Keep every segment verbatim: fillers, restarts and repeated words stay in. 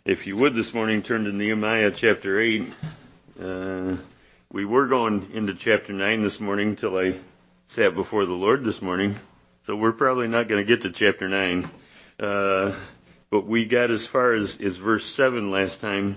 If you would this morning, turn to Nehemiah chapter eight. Uh, we were going into chapter nine this morning till I sat before the Lord this morning. So we're probably not going to get to chapter nine. Uh, but we got as far as, as verse seven last time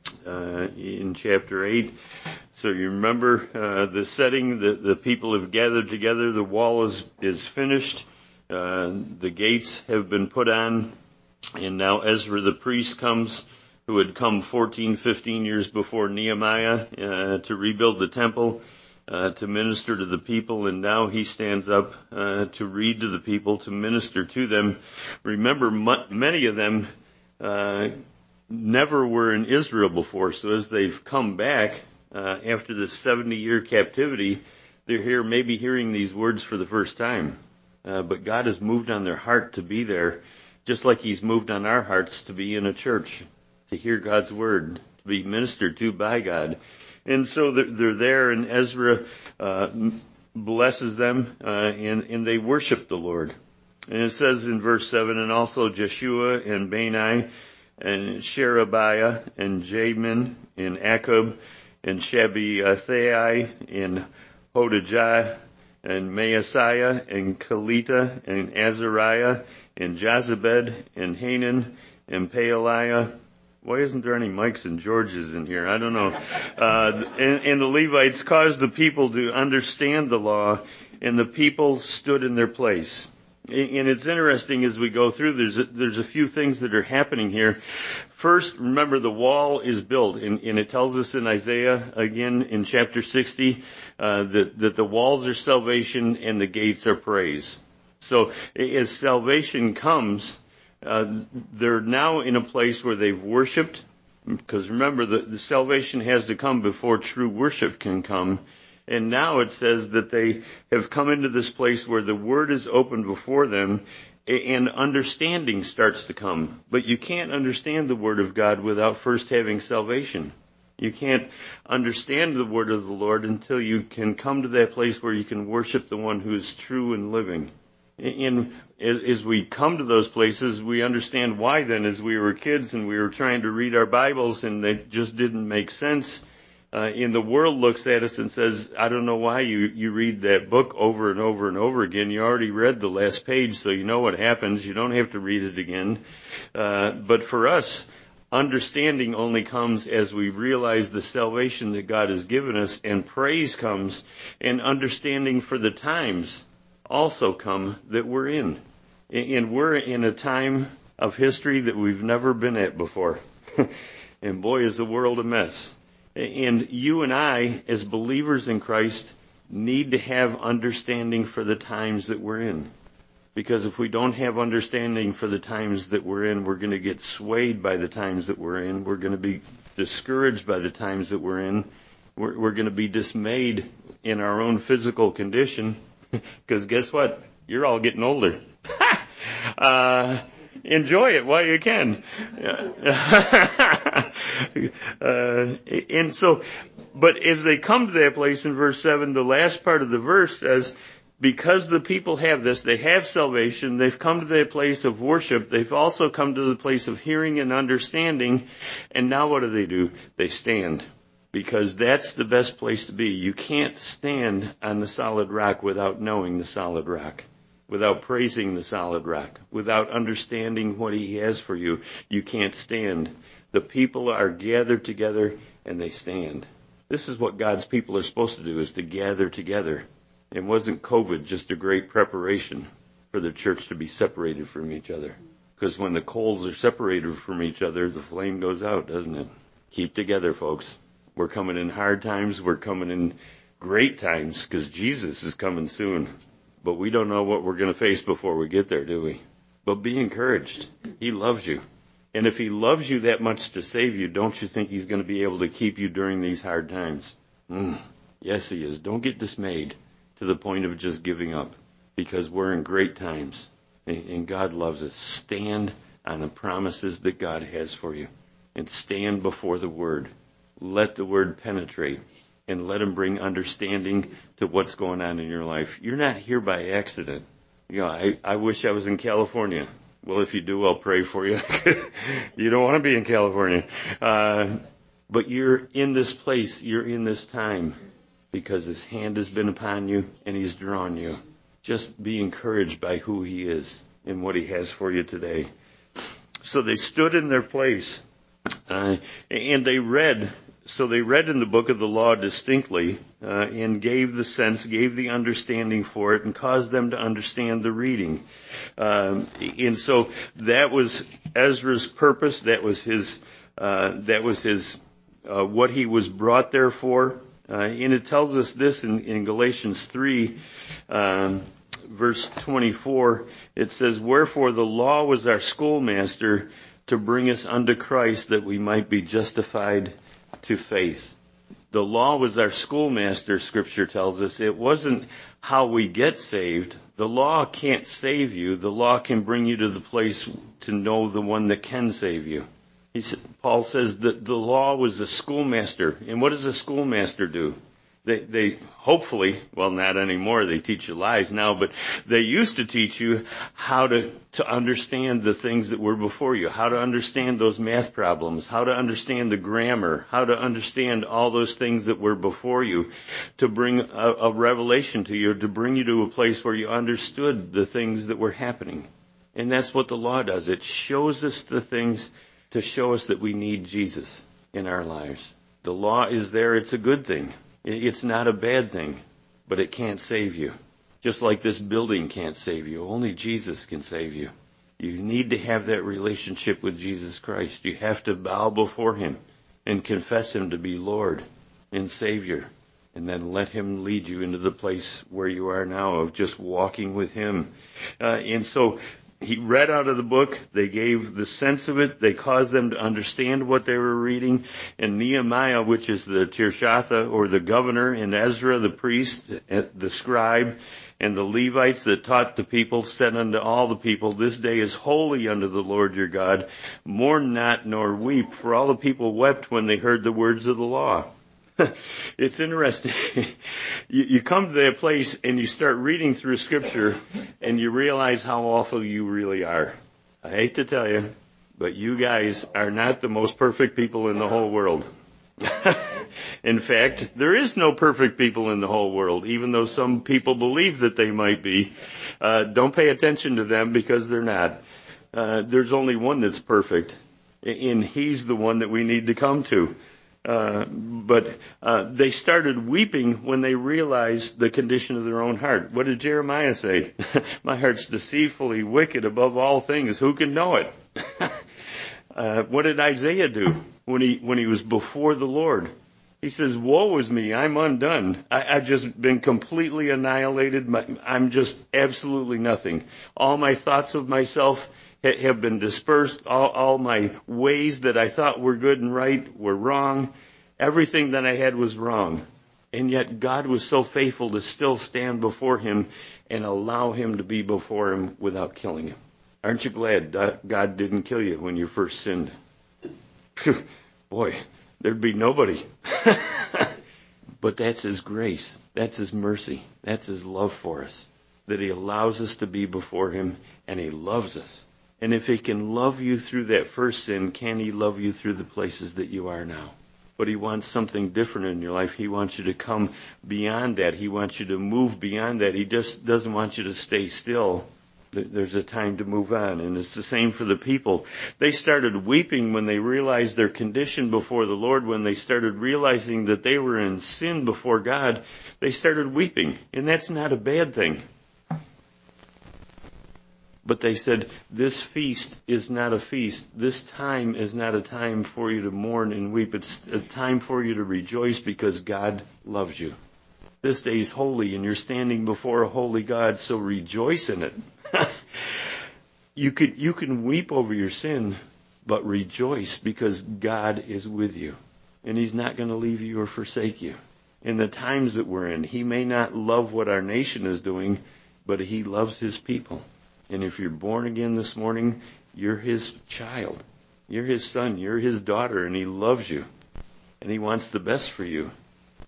uh, in chapter eight. So you remember uh, the setting, the, the people have gathered together, the wall is, is finished, uh, the gates have been put on. And now Ezra the priest comes, who had come fourteen, fifteen years before Nehemiah uh, to rebuild the temple, uh, to minister to the people, and now he stands up uh, to read to the people, to minister to them. Remember, m- many of them uh, never were in Israel before, so as they've come back uh, after this seventy-year captivity, they're here maybe hearing these words for the first time. Uh, but God has moved on their heart to be there, just like he's moved on our hearts to be in a church, to hear God's word, to be ministered to by God. And so they're, they're there, and Ezra uh, blesses them, uh, and, and they worship the Lord. And it says in verse seven, and also Jeshua and Bani and Sherebiah and Jamin and Akub and Shabeathai and Hodijah and Maaseiah and Kelita and Azariah and Jozabed and Hanan and Pealiah. Why isn't there any Mikes and Georges in here? I don't know. Uh, and, and the Levites caused the people to understand the law, and the people stood in their place. And it's interesting as we go through, there's a, there's a few things that are happening here. First, remember the wall is built, and, and it tells us in Isaiah, again in chapter sixty, uh, that, that the walls are salvation and the gates are praise. So as salvation comes, uh, they're now in a place where they've worshiped, because remember, the, the salvation has to come before true worship can come. And now it says that they have come into this place where the word is opened before them and understanding starts to come. But you can't understand the word of God without first having salvation. You can't understand the word of the Lord until you can come to that place where you can worship the one who is true and living. And as we come to those places, we understand why then, as we were kids and we were trying to read our Bibles and they just didn't make sense. Uh, and the world looks at us and says, I don't know why you, you read that book over and over and over again. You already read the last page, so you know what happens. You don't have to read it again. Uh, but for us, understanding only comes as we realize the salvation that God has given us, and praise comes, and understanding for the times also come that we're in. And we're in a time of history that we've never been at before. And boy, is the world a mess. And you and I, as believers in Christ, need to have understanding for the times that we're in. Because if we don't have understanding for the times that we're in, we're going to get swayed by the times that we're in. We're going to be discouraged by the times that we're in. We're, we're going to be dismayed in our own physical condition. Because guess what? You're all getting older. uh, enjoy it while you can. uh, and so, but as they come to that place in verse seven, the last part of the verse says, because the people have this, they have salvation, they've come to that place of worship, they've also come to the place of hearing and understanding, and now what do they do? They stand. Because that's the best place to be. You can't stand on the solid rock without knowing the solid rock, without praising the solid rock, without understanding what he has for you. You can't stand. The people are gathered together and they stand. This is what God's people are supposed to do, is to gather together. It wasn't COVID just a great preparation for the church to be separated from each other. Because when the coals are separated from each other, the flame goes out, doesn't it? Keep together, folks. We're coming in hard times. We're coming in great times because Jesus is coming soon. But we don't know what we're going to face before we get there, do we? But be encouraged. He loves you. And if he loves you that much to save you, don't you think he's going to be able to keep you during these hard times? Mm. Yes, he is. Don't get dismayed to the point of just giving up, because we're in great times. And God loves us. Stand on the promises that God has for you. And stand before the Word. Let the Word penetrate, and let him bring understanding to what's going on in your life. You're not here by accident. You know, I, I wish I was in California. Well, if you do, I'll pray for you. You don't want to be in California. Uh, but you're in this place, you're in this time, because his hand has been upon you and he's drawn you. Just be encouraged by who he is and what he has for you today. So they stood in their place, uh, and they read. So they read in the book of the law distinctly, uh, and gave the sense, gave the understanding for it, and caused them to understand the reading. Um, and so that was Ezra's purpose. That was his. Uh, that was his. Uh, what he was brought there for. Uh, and it tells us this in, in Galatians three, um, verse twenty-four. It says, "Wherefore the law was our schoolmaster to bring us unto Christ, that we might be justified to faith." The law was our schoolmaster, Scripture tells us. It wasn't how we get saved. The law can't save you. The law can bring you to the place to know the one that can save you. He, Paul says that the law was a schoolmaster. And what does a schoolmaster do? They, they hopefully, well, not anymore, they teach you lies now, but they used to teach you how to, to understand the things that were before you, how to understand those math problems, how to understand the grammar, how to understand all those things that were before you, to bring a, a revelation to you, to bring you to a place where you understood the things that were happening. And that's what the law does. It shows us the things to show us that we need Jesus in our lives. The law is there. It's a good thing. It's not a bad thing, but it can't save you. Just like this building can't save you. Only Jesus can save you. You need to have that relationship with Jesus Christ. You have to bow before him and confess him to be Lord and Savior. And then let him lead you into the place where you are now of just walking with him. Uh, and so he read out of the book. They gave the sense of it. They caused them to understand what they were reading. And Nehemiah, which is the Tirshatha, or the governor, and Ezra, the priest, the scribe, and the Levites that taught the people, said unto all the people, "This day is holy unto the Lord your God. Mourn not nor weep." For all the people wept when they heard the words of the law. It's interesting. you, you come to that place and you start reading through Scripture and you realize how awful you really are. I hate to tell you, but you guys are not the most perfect people in the whole world. In fact, there is no perfect people in the whole world, even though some people believe that they might be. Uh, don't pay attention to them because they're not. Uh, there's only one that's perfect, and he's the one that we need to come to. Uh, but uh, they started weeping when they realized the condition of their own heart. What did Jeremiah say? My heart's deceitfully wicked above all things. Who can know it? uh, what did Isaiah do when he when he was before the Lord? He says, "Woe is me, I'm undone. I, I've just been completely annihilated. My, I'm just absolutely nothing. All my thoughts of myself have been dispersed. All, all my ways that I thought were good and right were wrong. Everything that I had was wrong." And yet God was so faithful to still stand before him and allow him to be before him without killing him. Aren't you glad God didn't kill you when you first sinned? Phew, boy, there'd be nobody. But that's his grace. That's his mercy. That's his love for us. That he allows us to be before him, and he loves us. And if he can love you through that first sin, can he love you through the places that you are now? But he wants something different in your life. He wants you to come beyond that. He wants you to move beyond that. He just doesn't want you to stay still. There's a time to move on. And it's the same for the people. They started weeping when they realized their condition before the Lord. When they started realizing that they were in sin before God, they started weeping. And that's not a bad thing. But they said, this feast is not a feast. This time is not a time for you to mourn and weep. It's a time for you to rejoice because God loves you. This day is holy and you're standing before a holy God, so rejoice in it. you could, you can weep over your sin, but rejoice because God is with you. And he's not going to leave you or forsake you. In the times that we're in, he may not love what our nation is doing, but he loves his people. And if you're born again this morning, you're his child. You're his son. You're his daughter. And he loves you. And he wants the best for you.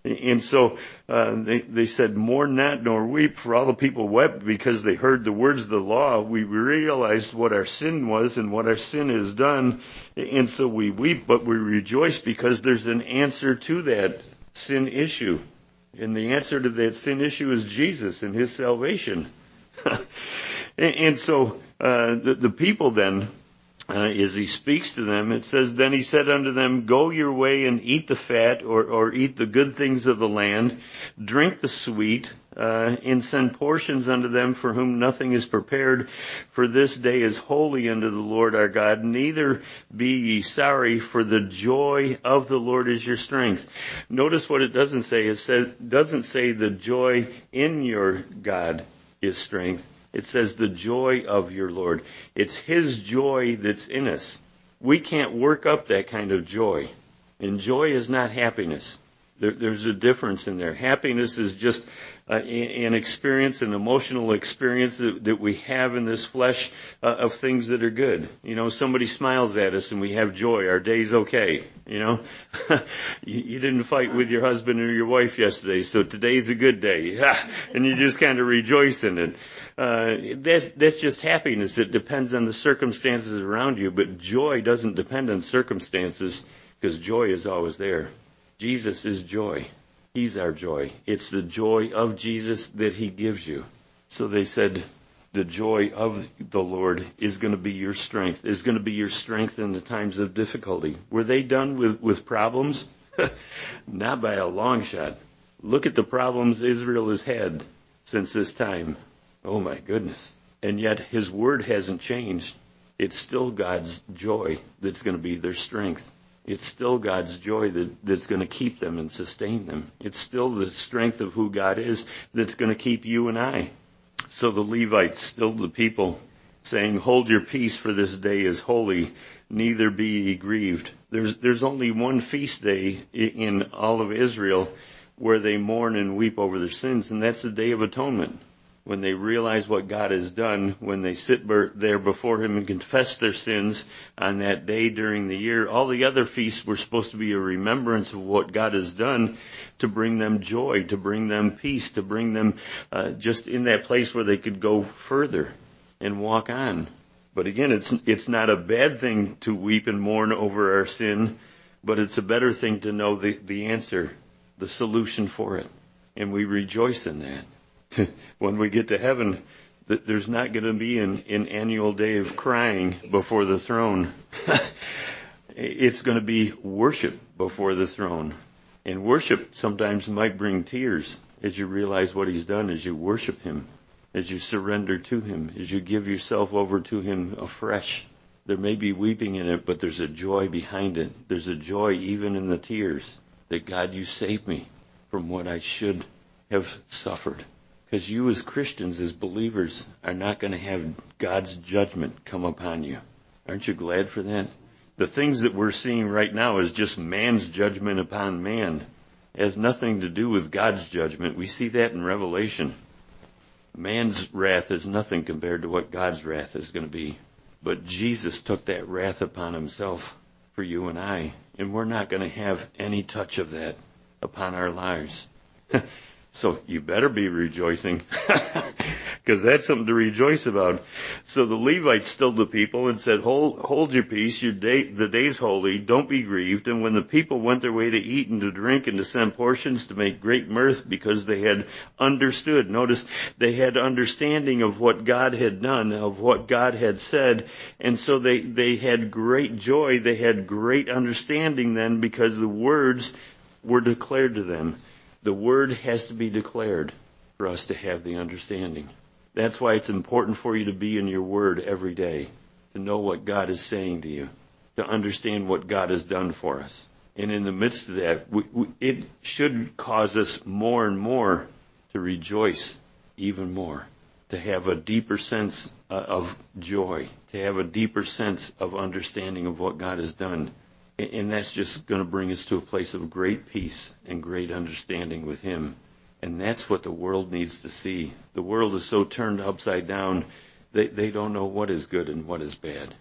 And so uh, they, they said, mourn not nor weep, for all the people wept because they heard the words of the law. We realized what our sin was and what our sin has done. And so we weep, but we rejoice because there's an answer to that sin issue. And the answer to that sin issue is Jesus and his salvation. and, and so uh, the, the people then, Uh, as he speaks to them, it says, then he said unto them, go your way and eat the fat, or, or eat the good things of the land, drink the sweet, uh, and send portions unto them for whom nothing is prepared, for this day is holy unto the Lord our God. Neither be ye sorry, for the joy of the Lord is your strength. Notice what it doesn't say. It says, doesn't say the joy in your God is strength. It says the joy of your Lord. It's his joy that's in us. We can't work up that kind of joy. And joy is not happiness. There, there's a difference in there. Happiness is just uh, an experience, an emotional experience that, that we have in this flesh uh, of things that are good. You know, somebody smiles at us and we have joy. Our day's okay. You know, you, you didn't fight with your husband or your wife yesterday, so today's a good day. And you just kind of rejoice in it. Uh, that's, that's just happiness. It depends on the circumstances around you, but joy doesn't depend on circumstances because joy is always there. Jesus is joy. He's our joy. It's the joy of Jesus that he gives you. So they said, the joy of the Lord is going to be your strength, is going to be your strength in the times of difficulty. Were they done with, with problems? Not by a long shot. Look at the problems Israel has had since this time. Oh my goodness. And yet his word hasn't changed. It's still God's joy that's going to be their strength. It's still God's joy that, that's going to keep them and sustain them. It's still the strength of who God is that's going to keep you and I. So the Levites, still the people, saying, hold your peace, for this day is holy, neither be ye grieved. There's, there's only one feast day in all of Israel where they mourn and weep over their sins, and that's the Day of Atonement. When they realize what God has done, when they sit there before him and confess their sins on that day during the year. All the other feasts were supposed to be a remembrance of what God has done to bring them joy, to bring them peace, to bring them uh, just in that place where they could go further and walk on. But again, it's it's not a bad thing to weep and mourn over our sin, but it's a better thing to know the, the answer, the solution for it. And we rejoice in that. When we get to heaven, there's not going to be an, an annual day of crying before the throne. It's going to be worship before the throne. And worship sometimes might bring tears as you realize what he's done, as you worship him, as you surrender to him, as you give yourself over to him afresh. There may be weeping in it, but there's a joy behind it. There's a joy even in the tears that, God, you saved me from what I should have suffered. Because you as Christians, as believers, are not going to have God's judgment come upon you. Aren't you glad for that? The things that we're seeing right now is just man's judgment upon man. It has nothing to do with God's judgment. We see that in Revelation. Man's wrath is nothing compared to what God's wrath is going to be. But Jesus took that wrath upon himself for you and I. And we're not going to have any touch of that upon our lives. So you better be rejoicing, because that's something to rejoice about. So the Levites stilled the people and said, hold, hold your peace, your day, the day's holy, don't be grieved. And when the people went their way to eat and to drink and to send portions to make great mirth, because they had understood, notice, they had understanding of what God had done, of what God had said. And so they, they had great joy, they had great understanding then, because the words were declared to them. The word has to be declared for us to have the understanding. That's why it's important for you to be in your word every day, to know what God is saying to you, to understand what God has done for us. And in the midst of that, we, we, it should cause us more and more to rejoice even more, to have a deeper sense uh, of joy, to have a deeper sense of understanding of what God has done. And that's just going to bring us to a place of great peace and great understanding with him. And that's what the world needs to see. The world is so turned upside down, they, they don't know what is good and what is bad.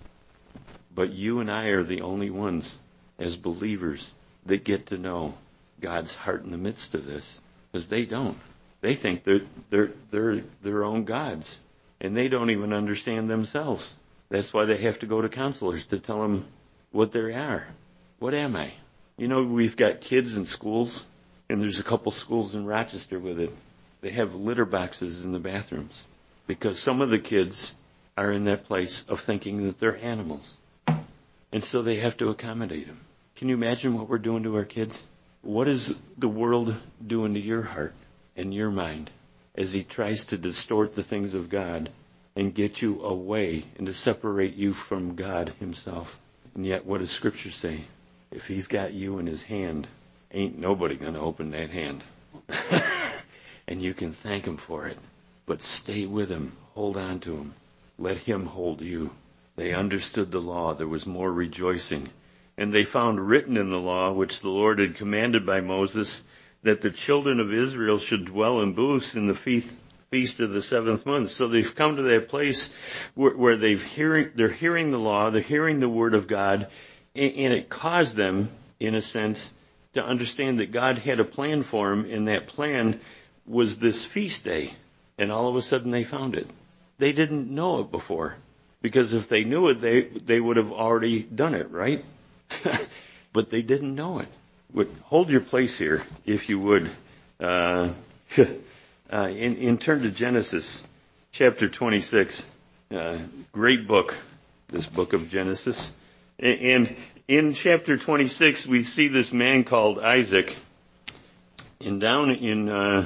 But you and I are the only ones, as believers, that get to know God's heart in the midst of this, because they don't. They think they're, they're, they're their own gods, and they don't even understand themselves. That's why they have to go to counselors to tell them what they are. What am I? You know, we've got kids in schools, and there's a couple schools in Rochester with it. They have litter boxes in the bathrooms because some of the kids are in that place of thinking that they're animals. And so they have to accommodate them. Can you imagine what we're doing to our kids? What is the world doing to your heart and your mind as he tries to distort the things of God and get you away and to separate you from God himself? And yet, what does Scripture say? If he's got you in his hand, ain't nobody going to open that hand. And you can thank him for it. But stay with him. Hold on to him. Let him hold you. They understood the law. There was more rejoicing. And they found written in the law, which the Lord had commanded by Moses, that the children of Israel should dwell in booths in the feast, feast of the seventh month. So they've come to that place where, where they've hearing, they're hearing the law, they're hearing the word of God, and, and it caused them, in a sense, to understand that God had a plan for them, and that plan was this feast day. And all of a sudden they found it. They didn't know it before, because if they knew it, they they would have already done it, right? But they didn't know it. Would hold your place here, if you would. Uh, uh, in, in turn to Genesis, chapter twenty-six. Uh, great book, this book of Genesis. And in chapter twenty-six, we see this man called Isaac. And down in uh,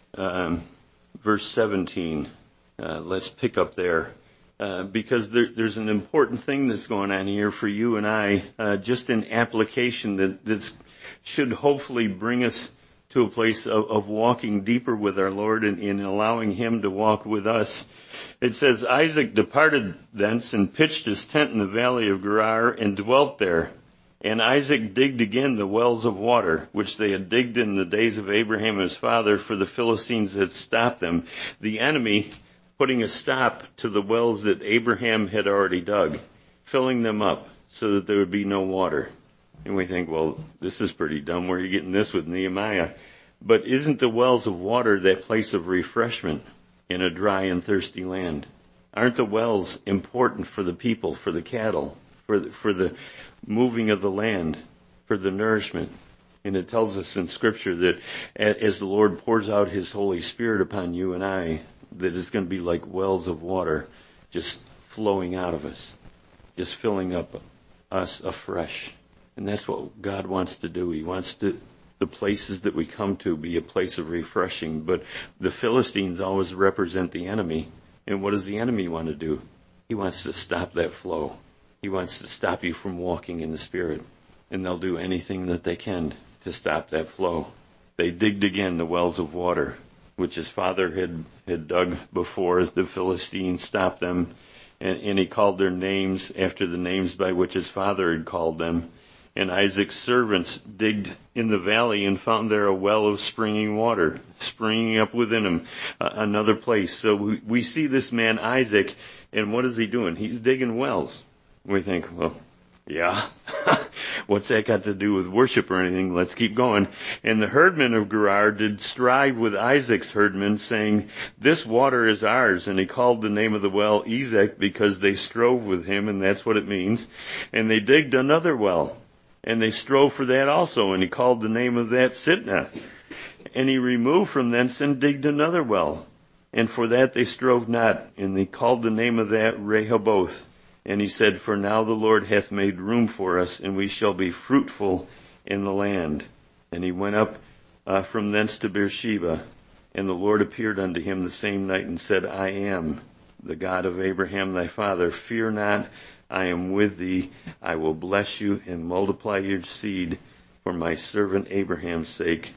um, verse seventeen, uh, let's pick up there. Uh, because there, there's an important thing that's going on here for you and I, uh, just an application that that's, should hopefully bring us to a place of, of walking deeper with our Lord and, and allowing him to walk with us. It says, Isaac departed thence and pitched his tent in the valley of Gerar and dwelt there. And Isaac digged again the wells of water, which they had digged in the days of Abraham his father, for the Philistines had stopped them. The enemy putting a stop to the wells that Abraham had already dug, filling them up so that there would be no water. And we think, well, this is pretty dumb. Where are you getting this with Nehemiah? But isn't the wells of water that place of refreshment in a dry and thirsty land? Aren't the wells important for the people, for the cattle, for the, for the moving of the land, for the nourishment? And it tells us in Scripture that as the Lord pours out his Holy Spirit upon you and I, that it's going to be like wells of water just flowing out of us, just filling up us afresh. And that's what God wants to do. He wants to, the places that we come to be a place of refreshing. But the Philistines always represent the enemy. And what does the enemy want to do? He wants to stop that flow. He wants to stop you from walking in the Spirit. And they'll do anything that they can to stop that flow. They digged again the wells of water, which his father had, had dug before the Philistines stopped them. And, and he called their names after the names by which his father had called them. And Isaac's servants digged in the valley and found there a well of springing water, springing up within him, uh, another place. So we, we see this man Isaac, and what is he doing? He's digging wells. We think, well, yeah, what's that got to do with worship or anything? Let's keep going. And the herdmen of Gerar did strive with Isaac's herdmen, saying, this water is ours. And he called the name of the well Ezek, because they strove with him, and that's what it means. And they digged another well, and they strove for that also, and he called the name of that Sitnah. And he removed from thence and digged another well, and for that they strove not, and they called the name of that Rehoboth. And he said, for now the Lord hath made room for us, and we shall be fruitful in the land. And he went up uh, from thence to Beersheba, and the Lord appeared unto him the same night, and said, I am the God of Abraham thy father. Fear not, I am with thee. I will bless you and multiply your seed for my servant Abraham's sake.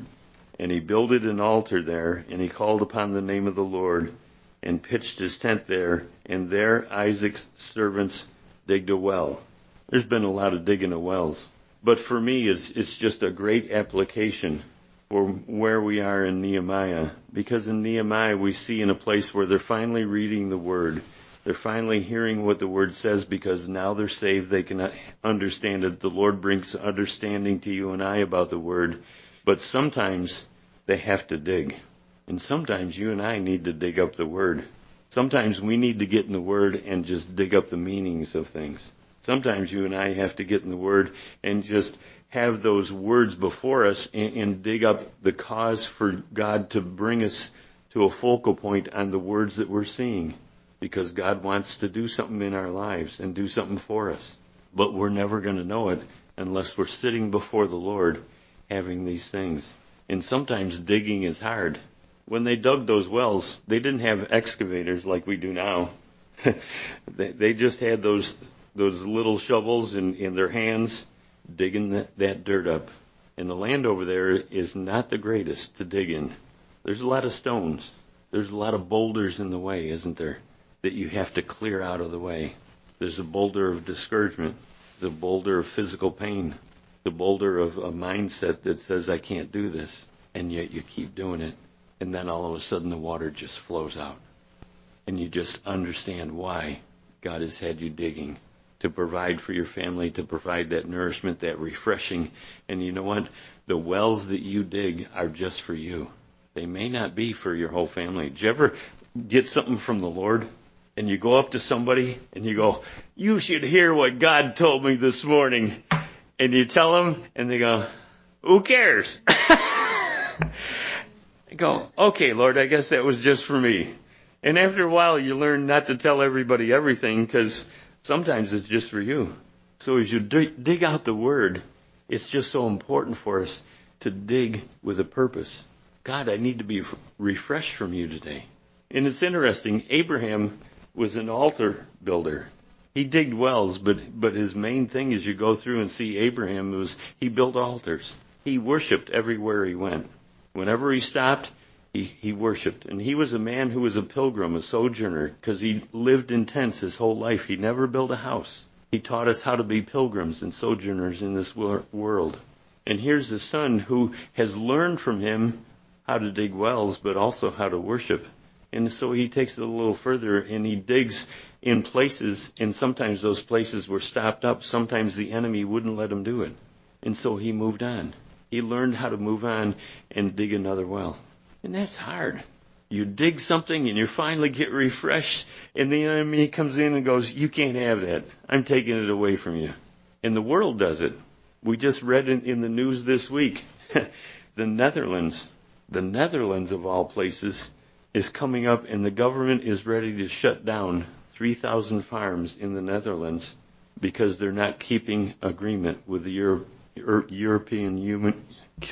And he builded an altar there, and he called upon the name of the Lord, and pitched his tent there, and there Isaac's servants digged a well. There's been a lot of digging of wells. But for me, it's, it's just a great application for where we are in Nehemiah. Because in Nehemiah, we see in a place where they're finally reading the Word. They're finally hearing what the Word says, because now they're saved. They can understand it. The Lord brings understanding to you and I about the Word. But sometimes they have to dig. And sometimes you and I need to dig up the Word. Sometimes we need to get in the Word and just dig up the meanings of things. Sometimes you and I have to get in the Word and just have those words before us and, and dig up the cause for God to bring us to a focal point on the words that we're seeing. Because God wants to do something in our lives and do something for us. But we're never going to know it unless we're sitting before the Lord having these things. And sometimes digging is hard. When they dug those wells, they didn't have excavators like we do now. they, they just had those those little shovels in, in their hands digging that, that dirt up. And the land over there is not the greatest to dig in. There's a lot of stones. There's a lot of boulders in the way, isn't there, that you have to clear out of the way. There's a boulder of discouragement, the boulder of physical pain, the boulder of a mindset that says, I can't do this, and yet you keep doing it. And then all of a sudden the water just flows out. And you just understand why God has had you digging, to provide for your family, to provide that nourishment, that refreshing. And you know what? The wells that you dig are just for you. They may not be for your whole family. Did you ever get something from the Lord and you go up to somebody and you go, you should hear what God told me this morning. And you tell them and they go, who cares? I go, okay, Lord, I guess that was just for me. And after a while, you learn not to tell everybody everything because sometimes it's just for you. So as you dig, dig out the Word, it's just so important for us to dig with a purpose. God, I need to be refreshed from you today. And it's interesting, Abraham was an altar builder. He digged wells, but but his main thing as you go through and see Abraham was he built altars. He worshiped everywhere he went. Whenever he stopped, he, he worshiped. And he was a man who was a pilgrim, a sojourner, because he lived in tents his whole life. He never built a house. He taught us how to be pilgrims and sojourners in this wor- world. And here's the son who has learned from him how to dig wells, but also how to worship. And so he takes it a little further and he digs in places, and sometimes those places were stopped up. Sometimes the enemy wouldn't let him do it. And so he moved on. He learned how to move on and dig another well. And that's hard. You dig something and you finally get refreshed, and the enemy comes in and goes, you can't have that. I'm taking it away from you. And the world does it. We just read in, in the news this week, the Netherlands, the Netherlands of all places, is coming up, and the government is ready to shut down three thousand farms in the Netherlands because they're not keeping agreement with the Euro- European Union,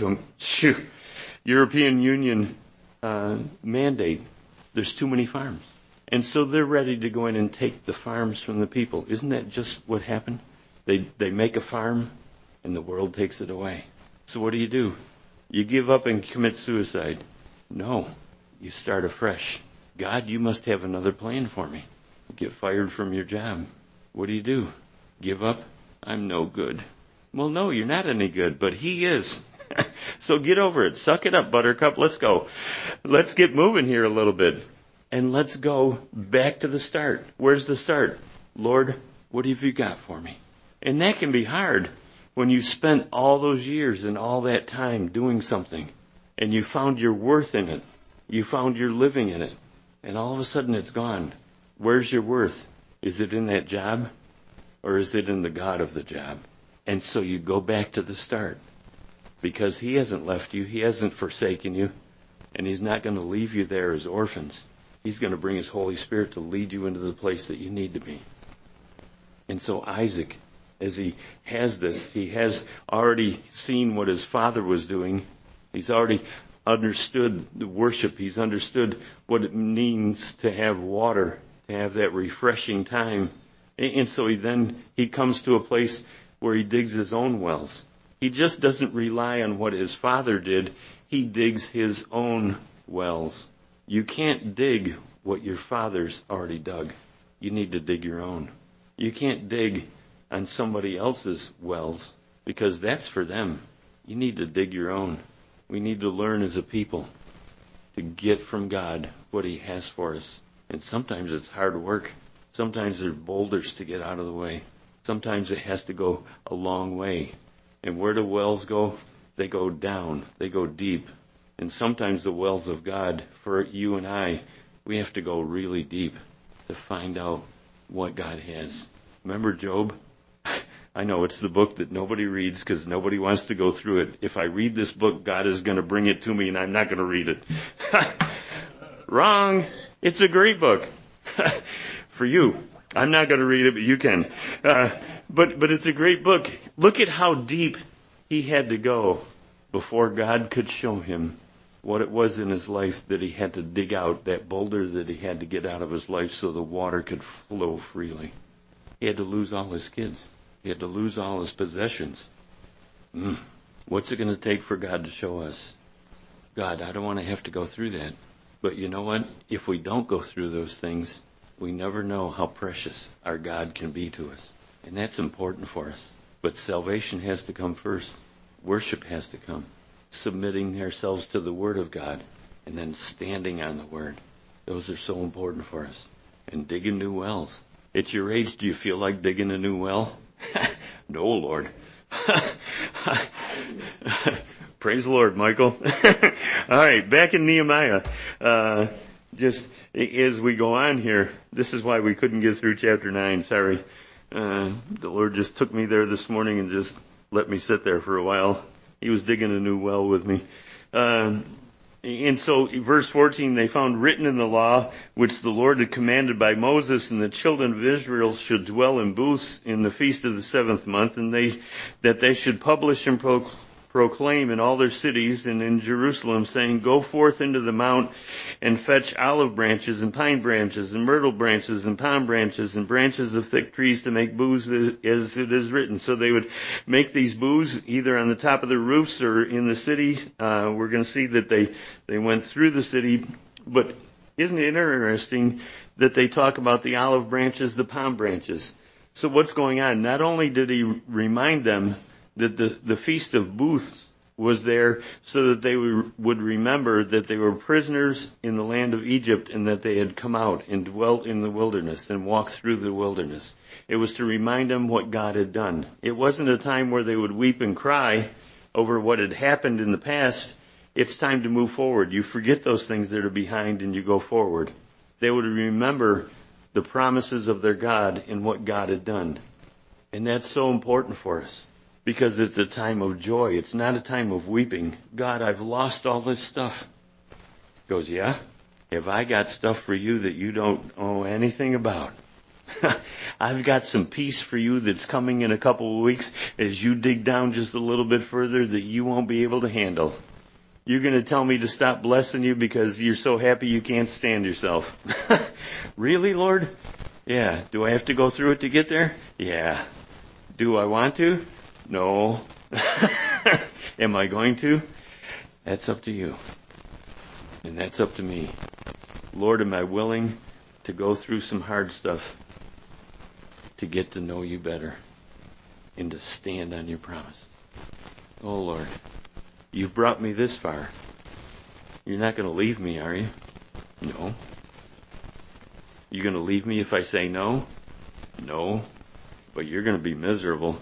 European Union uh, mandate. There's too many farms. And so they're ready to go in and take the farms from the people. Isn't that just what happened? They they make a farm, and the world takes it away. So what do you do? You give up and commit suicide? No. You start afresh. God, you must have another plan for me. You get fired from your job. What do you do? Give up? I'm no good. Well, no, you're not any good, but He is. So get over it. Suck it up, Buttercup. Let's go. Let's get moving here a little bit. And let's go back to the start. Where's the start? Lord, what have you got for me? And that can be hard when you spent all those years and all that time doing something, and you found your worth in it. You found your living in it. And all of a sudden it's gone. Where's your worth? Is it in that job? Or is it in the God of the job? And so you go back to the start. Because He hasn't left you. He hasn't forsaken you. And He's not going to leave you there as orphans. He's going to bring His Holy Spirit to lead you into the place that you need to be. And so Isaac, as he has this, he has already seen what his father was doing. He's already understood the worship. He's understood what it means to have water, to have that refreshing time. And so he then he comes to a place where he digs his own wells. He just doesn't rely on what his father did. He digs his own wells. You can't dig what your father's already dug. You need to dig your own. You can't dig on somebody else's wells because that's for them. You need to dig your own. We need to learn as a people to get from God what He has for us. And sometimes it's hard work. Sometimes there's boulders to get out of the way. Sometimes it has to go a long way. And where do wells go? they go down, they go deep. And sometimes the wells of God, for you and I, we have to go really deep to find out what God has. Remember Job? I know it's the book that nobody reads because nobody wants to go through it. If I read this book, God is going to bring it to me and I'm not going to read it. Wrong. It's a great book. For you. I'm not going to read it, but you can. Uh, but, but it's a great book. Look at how deep he had to go before God could show him what it was in his life that he had to dig out, that boulder that he had to get out of his life so the water could flow freely. He had to lose all his kids. He had to lose all his possessions. Mm. What's it going to take for God to show us? God, I don't want to have to go through that. But you know what? If we don't go through those things, we never know how precious our God can be to us. And that's important for us. But salvation has to come first. Worship has to come. Submitting ourselves to the Word of God and then standing on the Word. Those are so important for us. And digging new wells. At your age, do you feel like digging a new well? No, Lord. Praise the Lord, Michael. All right, back in Nehemiah. Uh, just as we go on here, this is why we couldn't get through chapter nine. Sorry. Uh, the Lord just took me there this morning and just let me sit there for a while. He was digging a new well with me. Uh, and so, verse fourteen, they found written in the law, which the Lord had commanded by Moses, and the children of Israel should dwell in booths in the feast of the seventh month, and they that they should publish and proclaim. proclaim in all their cities and in Jerusalem, saying, go forth into the mount and fetch olive branches and pine branches and myrtle branches and palm branches and branches of thick trees to make booths as it is written. So they would make these booths either on the top of the roofs or in the city. Uh, we're going to see that they, they went through the city. But isn't it interesting that they talk about the olive branches, the palm branches? So what's going on? Not only did he remind them that the, the Feast of Booths was there so that they would remember that they were prisoners in the land of Egypt and that they had come out and dwelt in the wilderness and walked through the wilderness. It was to remind them what God had done. It wasn't a time where they would weep and cry over what had happened in the past. It's time to move forward. You forget those things that are behind and you go forward. They would remember the promises of their God and what God had done. And that's so important for us. Because it's a time of joy. It's not a time of weeping. God, I've lost all this stuff. He goes, yeah? Have I got stuff for you that you don't know anything about? I've got some peace for you that's coming in a couple of weeks as you dig down just a little bit further that you won't be able to handle. You're going to tell me to stop blessing you because you're so happy you can't stand yourself. Really, Lord? Yeah. Do I have to go through it to get there? Yeah. Do I want to? No. Am I going to? That's up to you. And that's up to me. Lord, am I willing to go through some hard stuff to get to know you better and to stand on your promise? Oh, Lord, you've brought me this far. You're not going to leave me, are you? No. You going to leave me if I say no? No. But you're going to be miserable.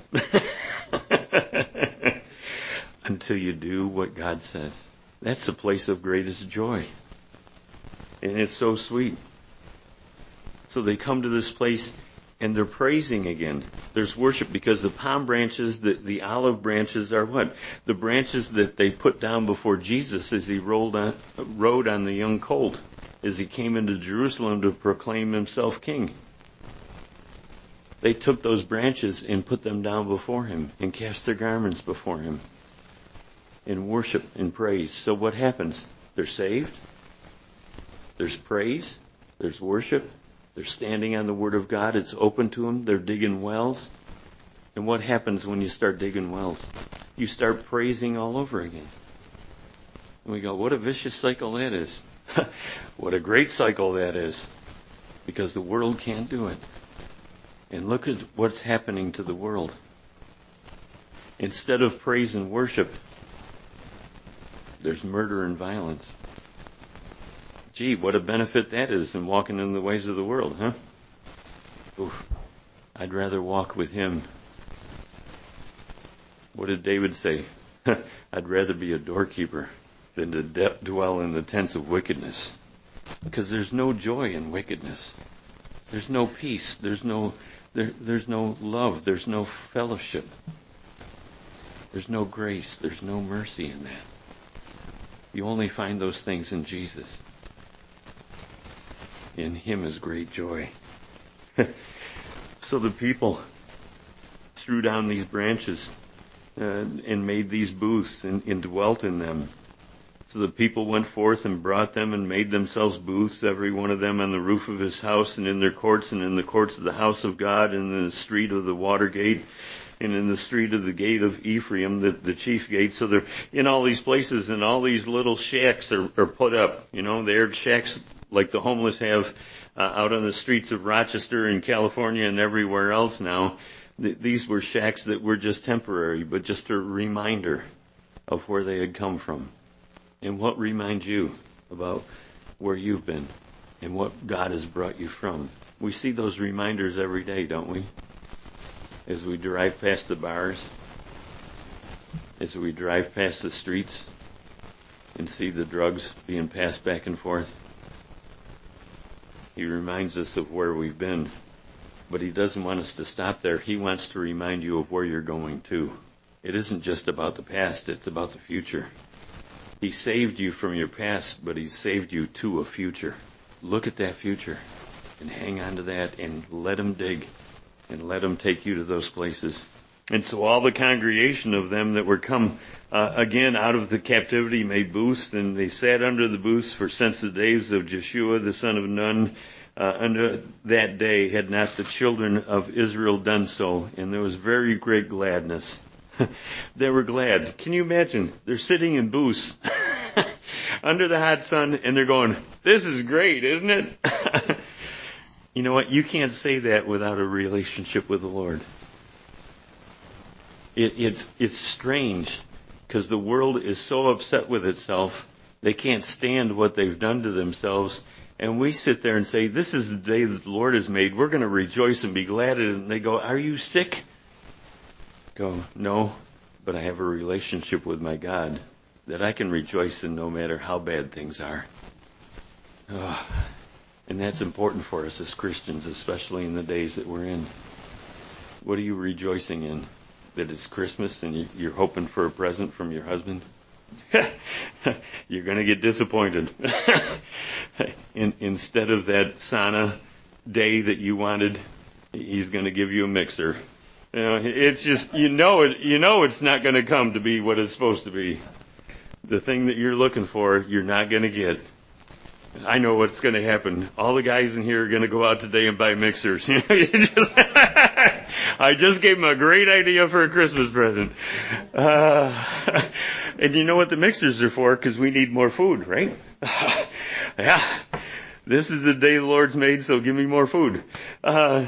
Until you do what God says. That's the place of greatest joy. And it's so sweet. So they come to this place and they're praising again. There's worship because the palm branches, the, the olive branches are what? The branches that they put down before Jesus as he rolled on, rode on the young colt, as he came into Jerusalem to proclaim himself king. They took those branches and put them down before him and cast their garments before him in worship and praise. So what happens? They're saved. There's praise. There's worship. They're standing on the Word of God. It's open to them. They're digging wells. And what happens when you start digging wells? You start praising all over again. And we go, what a vicious cycle that is. What a great cycle that is. Because the world can't do it. And look at what's happening to the world. Instead of praise and worship, there's murder and violence. Gee, what a benefit that is in walking in the ways of the world, huh? Oof. I'd rather walk with him. What did David say? I'd rather be a doorkeeper than to de- dwell in the tents of wickedness. Because there's no joy in wickedness. There's no peace. There's no there, there's no love. There's no fellowship. There's no grace. There's no mercy in that. You only find those things in Jesus. In Him is great joy. So the people threw down these branches uh, and made these booths and, and dwelt in them. So the people went forth and brought them and made themselves booths, every one of them on the roof of his house and in their courts and in the courts of the house of God and in the street of the water gate and in the street of the gate of Ephraim, the, the chief gate. So they're in all these places, and all these little shacks are, are put up. You know, they're shacks like the homeless have uh, out on the streets of Rochester and California and everywhere else now. Th- these were shacks that were just temporary, but just a reminder of where they had come from. And what reminds you about where you've been and what God has brought you from? We see those reminders every day, don't we? As we drive past the bars, as we drive past the streets and see the drugs being passed back and forth. He reminds us of where we've been, but He doesn't want us to stop there. He wants to remind you of where you're going to. It isn't just about the past, it's about the future. He saved you from your past, but He saved you to a future. Look at that future and hang on to that and let Him dig and let Him take you to those places. And so all the congregation of them that were come uh, again out of the captivity made booths, and they sat under the booths for since the days of Joshua the son of Nun. Uh, under that day had not the children of Israel done so, and there was very great gladness. They were glad. Can you imagine? They're sitting in booths under the hot sun, and they're going, "This is great, isn't it?" You know what? You can't say that without a relationship with the Lord. It, it's it's strange because the world is so upset with itself, they can't stand what they've done to themselves. And we sit there and say, "This is the day that the Lord has made. We're going to rejoice and be glad in it." And they go, "Are you sick?" Go, "No, but I have a relationship with my God that I can rejoice in no matter how bad things are." Oh, and that's important for us as Christians, especially in the days that we're in. What are you rejoicing in? That it's Christmas and you're hoping for a present from your husband? You're going to get disappointed. in, instead of that sauna day that you wanted, he's going to give you a mixer. You know, it's just, you know it, you know it's not going to come to be what it's supposed to be. The thing that you're looking for, you're not going to get. I know what's going to happen. All the guys in here are going to go out today and buy mixers. You know, you just I just gave them a great idea for a Christmas present. Uh, and you know what the mixers are for? Because we need more food, right? Yeah. This is the day the Lord's made, so give me more food. Uh,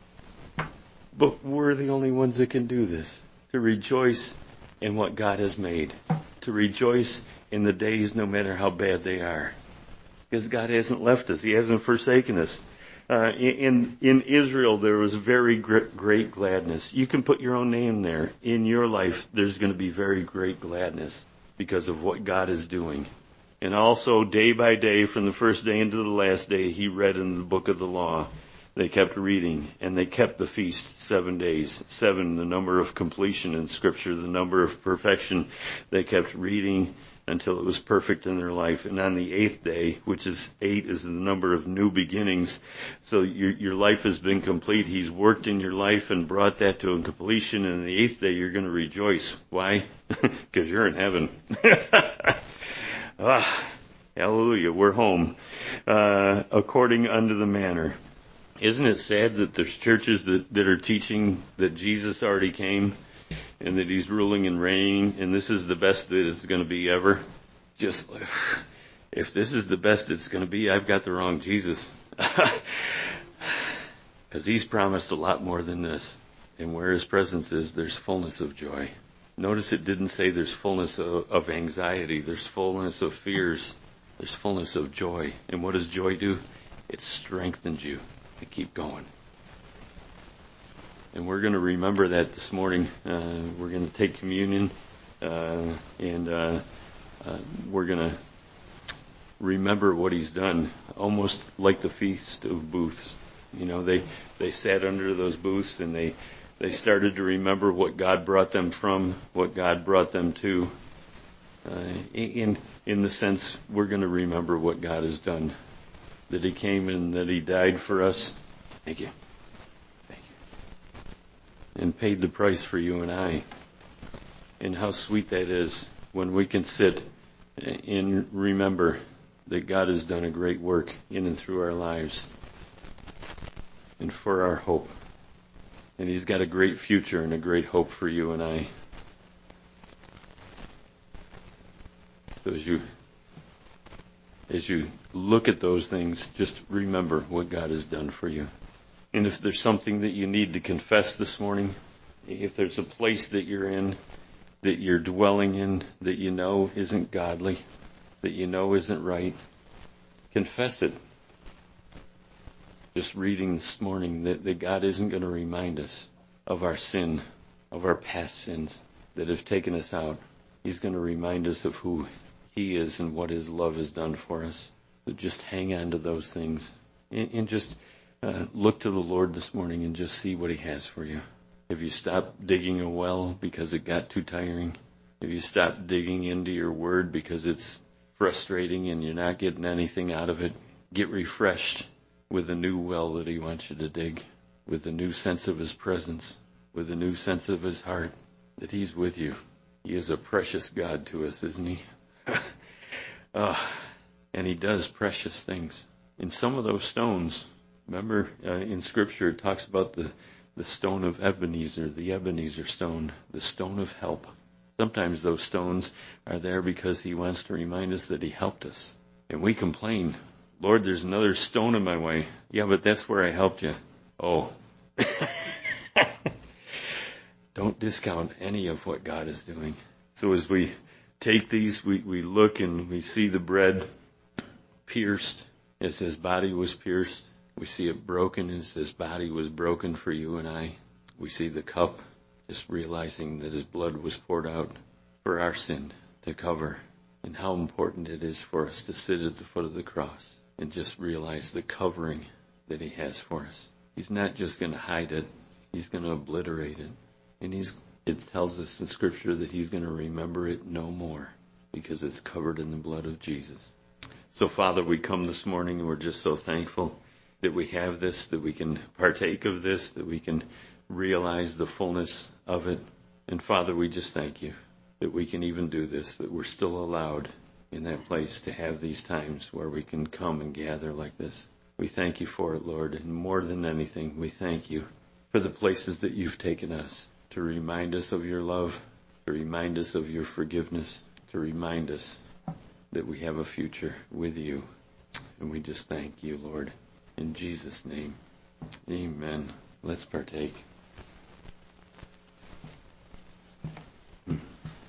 but we're the only ones that can do this. To rejoice in what God has made. To rejoice in the days no matter how bad they are. Because God hasn't left us. He hasn't forsaken us. Uh, in in Israel, there was very great, great gladness. You can put your own name there. In your life, there's going to be very great gladness because of what God is doing. And also, day by day, from the first day into the last day, He read in the book of the law. They kept reading, and they kept the feast seven days. Seven, the number of completion in Scripture, the number of perfection. They kept reading until it was perfect in their life. And on the eighth day, which is eight is the number of new beginnings, so your your life has been complete. He's worked in your life and brought that to a completion. And on the eighth day, you're going to rejoice. Why? Because you're in heaven. Ah, hallelujah, we're home. Uh, according unto the manner. Isn't it sad that there's churches that, that are teaching that Jesus already came and that He's ruling and reigning, and this is the best that it's going to be ever? Just, if this is the best it's going to be, I've got the wrong Jesus. Because He's promised a lot more than this. And where His presence is, there's fullness of joy. Notice it didn't say there's fullness of, of anxiety. There's fullness of fears. There's fullness of joy. And what does joy do? It strengthens you to keep going. And we're going to remember that this morning. Uh, we're going to take communion uh, and uh, uh, we're going to remember what he's done, almost like the Feast of Booths. You know, they, they sat under those booths and they, they started to remember what God brought them from, what God brought them to. Uh, in, in the sense, we're going to remember what God has done, that he came and that he died for us. Thank you. Thank you. And paid the price for you and I. And how sweet that is when we can sit and remember that God has done a great work in and through our lives and for our hope. And he's got a great future and a great hope for you and I. So as you, as you look at those things, just remember what God has done for you. And if there's something that you need to confess this morning, if there's a place that you're in, that you're dwelling in, that you know isn't godly, that you know isn't right, confess it. Just reading this morning that, that God isn't going to remind us of our sin, of our past sins that have taken us out. He's going to remind us of who he is and what his love has done for us. So just hang on to those things and, and just uh, look to the Lord this morning and just see what he has for you. Have you stopped digging a well because it got too tiring? Have you stopped digging into your word because it's frustrating and you're not getting anything out of it? Get refreshed with a new well that he wants you to dig, with a new sense of his presence, with a new sense of his heart, that he's with you. He is a precious God to us, isn't he? uh, and he does precious things. And some of those stones, remember uh, in Scripture it talks about the, the stone of Ebenezer, the Ebenezer stone, the stone of help. Sometimes those stones are there because he wants to remind us that he helped us. And we complain, Lord, there's another stone in my way. Yeah, but that's where I helped you. Oh. Don't discount any of what God is doing. So as we take these, we, we look and we see the bread pierced as his body was pierced. We see it broken as his body was broken for you and I. We see the cup, just realizing that his blood was poured out for our sin to cover, and how important it is for us to sit at the foot of the cross and just realize the covering that he has for us. He's not just going to hide it. He's going to obliterate it. And he's, it tells us in Scripture that he's going to remember it no more because it's covered in the blood of Jesus. So, Father, we come this morning and we're just so thankful that we have this, that we can partake of this, that we can realize the fullness of it. And, Father, we just thank you that we can even do this, that we're still allowed in that place to have these times where we can come and gather like this. We thank you for it, Lord, and more than anything, we thank you for the places that you've taken us to remind us of your love, to remind us of your forgiveness, to remind us that we have a future with you. And we just thank you, Lord. In Jesus' name, amen. Let's partake.